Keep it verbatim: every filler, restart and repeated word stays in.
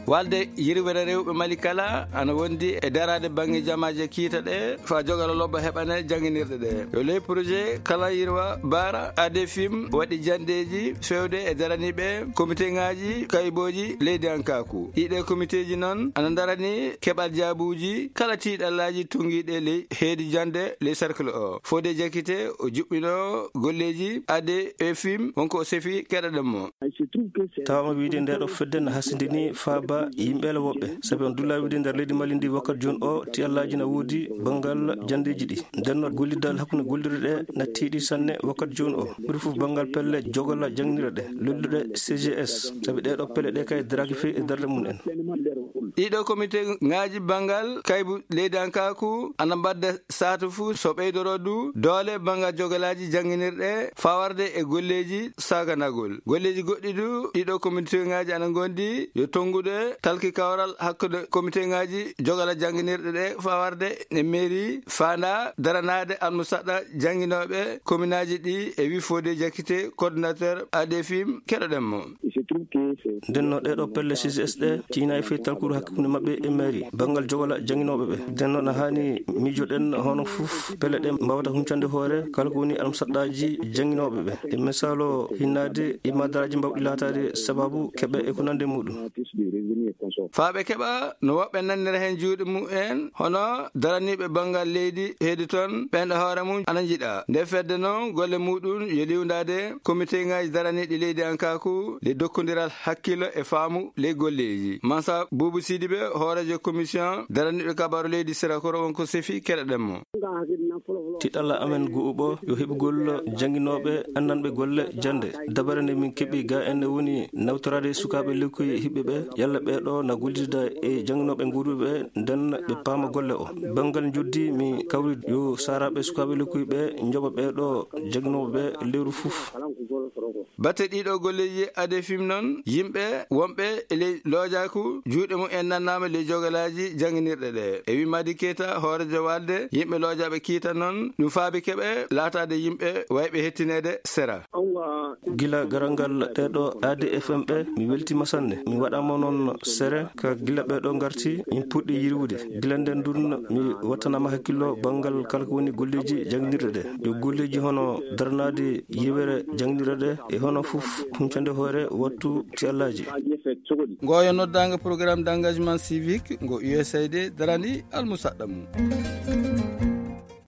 walde yirwere rewɓe Mali kala ana wondi e darade bangi jamaje kiita ɗe fa jogala lobba heɓane janginirɗe ɗe yo ley projet kala yirwa bara adefim waɗi jandeji fewde e daraniɓe comité ngaji kayboji leydi Ankaku. ɗiɗe comité ji noon ana darani keɓal jaabuji kala tiiɗallaji tungiɗe ley heedi jande ley cercle o Fodé Diakité o juɓɓino golleji adefim wonko o sefi keɗaɗen mo. tawama wiide nde ɗo fedde ne hasindini faaba yimɓele woɓɓe sabi on dulla wiide nder leydi Mali ndi wakkati joni o tiyallaji ne woodi banggal jandeji ɗi ndenno gollidal hakkude gollirɗe ɗe ne tiiɗi sanne wakkati joni o ɓuri foof banggal pelle jogola jangnira ɗe lolluɗe C G S sabi ɗeɗo pelle ɗe kay daraki fewi e darde mum en. ɗiɗo comité ngaji bangal kaybu leydi Ankaku ana mbadda satu fuu so ɓeydoro du doole bangal jogolaji janginirɗe fawarde e golleji saganagol golleji goɗɗi du ɗiɗo comité ngaji ana gondi yo tongude talki kawral hakkude comité ngaji jogala janginirɗe ɗe fawarde e mairie fanda daranade almusaɗɗa janginoɓe communaji ɗi e wi Fodé Diakité coordinateur adefim keɗoɗen mo. ndenno ɗeɗo pelle C G S ɗe ciina e fewi talkude hakkude mabɓe e mairie bangal jogola janginoɓe ɓe ndenno no hani miijoɗen hono foof pelle ɗe mbawata huncande hoore kala ko woni almusaɗɗaji janginoɓe ɓe e misalo hinnade e madaraji mbawɗi latade sababu keɓe e ko nande muɗum faaɓe keɓa no woɓɓe nannira hen juuɗe mumen hono daraniɓe bangal leydi heedi toon ɓenɗo hoore mum ana jiiɗa nde fedde noon golle muɗum yo liwdade comité ngaji daraniɗi leydi Ankaku le dokkodiral hakkilo e faamu ley golleji Mansa Boubou Sidibé hoorejo commission daraniɓe kabaru leydi Sérakoro wonko sefi keɗoɗen mo. tiɗalla amen guuɓo yo heɓugol janguinoɓe annanɓe golle jande dabare nde min keeɓi ga enne woni nawtorade sukaɓe lekkoye hiɓɓe ɓe yalla ɓeɗo na gollidida e janguinoɓe nguurɓe ɓe nden ɓe paama golle o bangal juddi mi kawri yo saraɓe sukaɓe lekkoye ɓe joɓa ɓeɗo janguinoɓe ɓe lewru foof. batte ɗiɗo golleji adefim noon yimɓe wonɓe e ley Lodjaku juuɗe mum en nannama ley jogalaji janginirɗe ɗe e wi Madi Keita hoorejo walde yimɓe Lodjaɓe kiita noon ɗum faabi keɓe laatade yimɓe wayɓe hettinede sera. gila garangal ɗeɗo A D F M ɓe mi weltima sanne mi waɗama noon sere ka gila ɓeɗo garti min puɗɗi yirwude gila nden ɗum mi wattanama hakkillo bangal kala ko woni golleji janginirɗe ɗe yo golleji hono daranade yiwere janginirɗe ɗe e hono foof huncande hoore wattu tiyallaji. ngoyo noddanga programme d' engagement civique ngo U S A I D darani almusaɗɗa mum.